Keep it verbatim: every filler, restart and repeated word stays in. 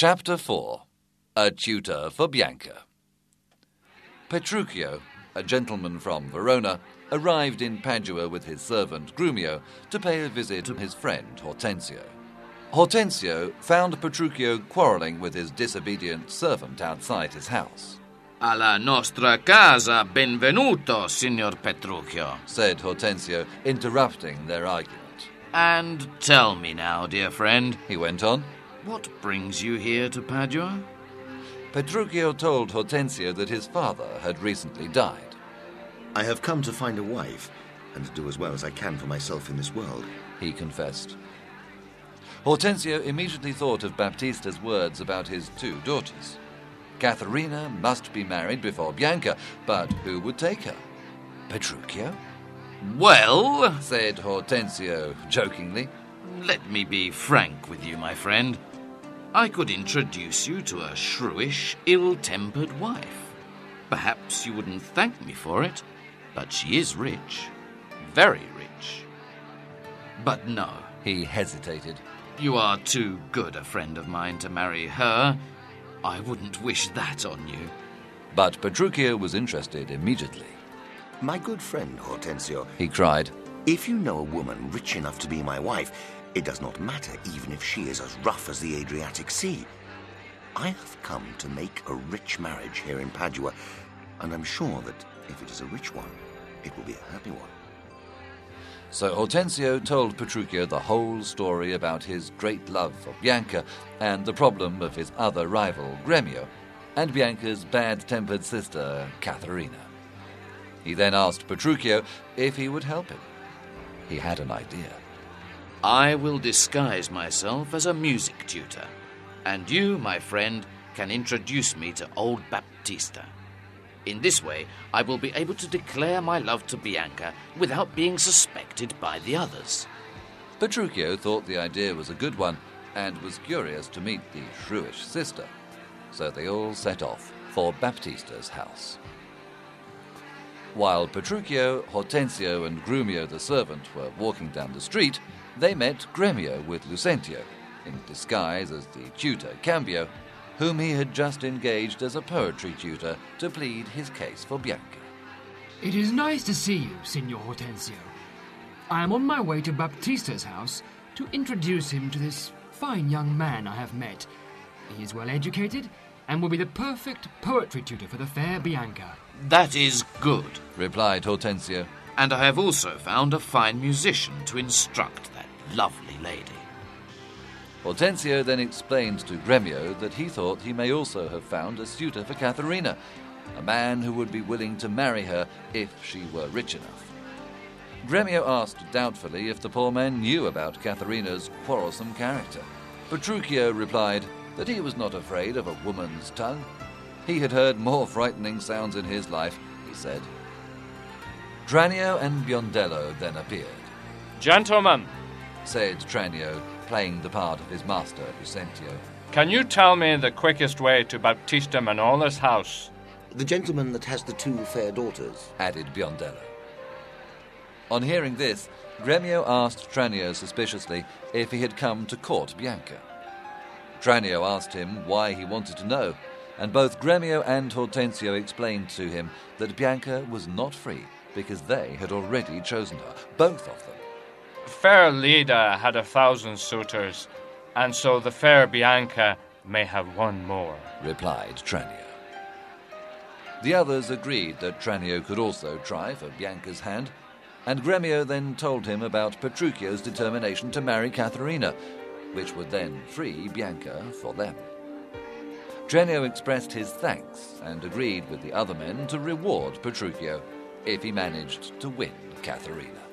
Chapter four. A Tutor for Bianca. Petruchio, a gentleman from Verona, arrived in Padua with his servant Grumio to pay a visit to his friend Hortensio. Hortensio found Petruchio quarrelling with his disobedient servant outside his house. Alla nostra casa benvenuto, signor Petruchio, said Hortensio, interrupting their argument. And tell me now, dear friend, he went on, what brings you here to Padua? Petruchio told Hortensio that his father had recently died. I have come to find a wife and to do as well as I can for myself in this world, he confessed. Hortensio immediately thought of Baptista's words about his two daughters. Katharina must be married before Bianca, but who would take her? Petruchio? Well, said Hortensio jokingly, let me be frank with you, my friend. I could introduce you to a shrewish, ill-tempered wife. Perhaps you wouldn't thank me for it, but she is rich. Very rich. But no. He hesitated. You are too good a friend of mine to marry her. I wouldn't wish that on you. But Petruchio was interested immediately. My good friend, Hortensio, he cried, if you know a woman rich enough to be my wife, it does not matter even if she is as rough as the Adriatic Sea. I have come to make a rich marriage here in Padua, and I'm sure that if it is a rich one, it will be a happy one. So Hortensio told Petruchio the whole story about his great love for Bianca and the problem of his other rival, Gremio, and Bianca's bad-tempered sister, Katharina. He then asked Petruchio if he would help him. He had an idea. I will disguise myself as a music tutor, and you, my friend, can introduce me to old Baptista. In this way, I will be able to declare my love to Bianca without being suspected by the others. Petruchio thought the idea was a good one and was curious to meet the shrewish sister, so they all set off for Baptista's house. While Petruchio, Hortensio, and Grumio the servant were walking down the street, they met Gremio with Lucentio, in disguise as the tutor Cambio, whom he had just engaged as a poetry tutor to plead his case for Bianca. It is nice to see you, Signor Hortensio. I am on my way to Baptista's house to introduce him to this fine young man I have met. He is well educated and will be the perfect poetry tutor for the fair Bianca. That is good, replied Hortensio. And I have also found a fine musician to instruct that lovely lady. Hortensio then explained to Gremio that he thought he may also have found a suitor for Katharina, a man who would be willing to marry her if she were rich enough. Gremio asked doubtfully if the poor man knew about Katharina's quarrelsome character. Petruchio replied that he was not afraid of a woman's tongue. He had heard more frightening sounds in his life, he said. Tranio and Biondello then appeared. Gentlemen, said Tranio, playing the part of his master, Lucentio. Can you tell me the quickest way to Baptista Manola's house? The gentleman that has the two fair daughters, added Biondello. On hearing this, Gremio asked Tranio suspiciously if he had come to court Bianca. Tranio asked him why he wanted to know, and both Gremio and Hortensio explained to him that Bianca was not free because they had already chosen her, both of them. Fair Leda had a thousand suitors, and so the fair Bianca may have one more, replied Tranio. The others agreed that Tranio could also try for Bianca's hand, and Gremio then told him about Petruchio's determination to marry Katharina, which would then free Bianca for them. Tranio expressed his thanks and agreed with the other men to reward Petruchio if he managed to win Katharina.